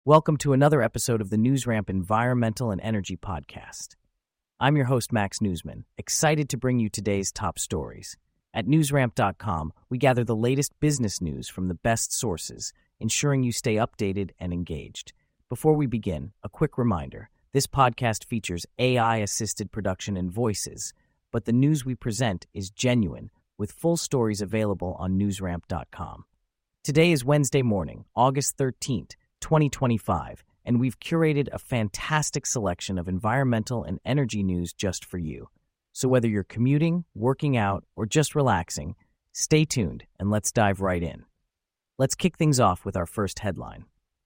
Welcome to another episode of the NewsRamp Environmental and Energy Podcast. I'm your host, Max Newsman, excited to bring you today's top stories. At newsramp.com, we gather the latest business news from the best sources, ensuring you stay updated and engaged. Before we begin, a quick reminder. This podcast features AI-assisted production and voices, but the news we present is genuine, with full stories available on newsramp.com. Today is Wednesday morning, August 13th, 2025, and we've curated a fantastic selection of environmental and energy news just for you. So whether you're commuting, working out, or just relaxing, stay tuned and let's dive right in. Let's kick things off with our first headline.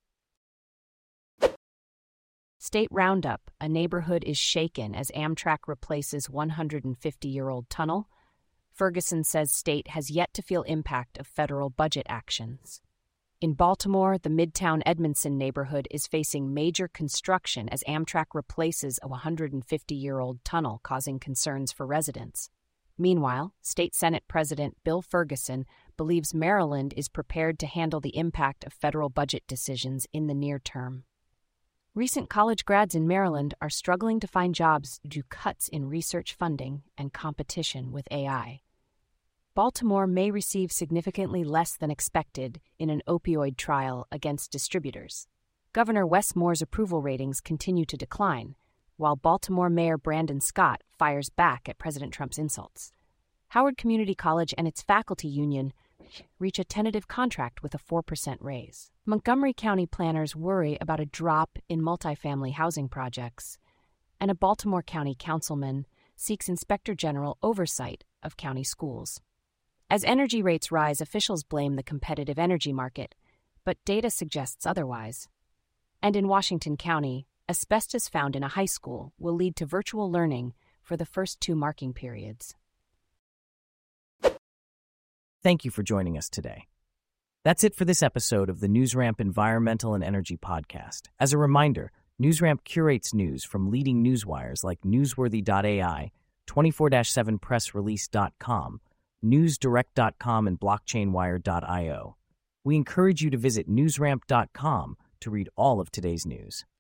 State Roundup, a neighborhood is shaken as Amtrak replaces 150-year-old tunnel. Ferguson says state has yet to feel impact of federal budget actions. In Baltimore, the Midtown Edmondson neighborhood is facing major construction as Amtrak replaces a 150-year-old tunnel, causing concerns for residents. Meanwhile, State Senate President Bill Ferguson believes Maryland is prepared to handle the impact of federal budget decisions in the near term. Recent college grads in Maryland are struggling to find jobs due to cuts in research funding and competition with AI. Baltimore may receive significantly less than expected in an opioid trial against distributors. Governor Wes Moore's approval ratings continue to decline, while Baltimore Mayor Brandon Scott fires back at President Trump's insults. Howard Community College and its faculty union reach a tentative contract with a 4% raise. Montgomery County planners worry about a drop in multifamily housing projects, and a Baltimore County councilman seeks Inspector General oversight of county schools. As energy rates rise, officials blame the competitive energy market, but data suggests otherwise. And in Washington County, asbestos found in a high school will lead to virtual learning for the first 2 marking periods. Thank you for joining us today. That's it for this episode of the NewsRamp Environmental and Energy Podcast. As a reminder, NewsRamp curates news from leading newswires like Newsworthy.ai, 24/7pressrelease.com, newsdirect.com, and blockchainwire.io. We encourage you to visit newsramp.com to read all of today's news.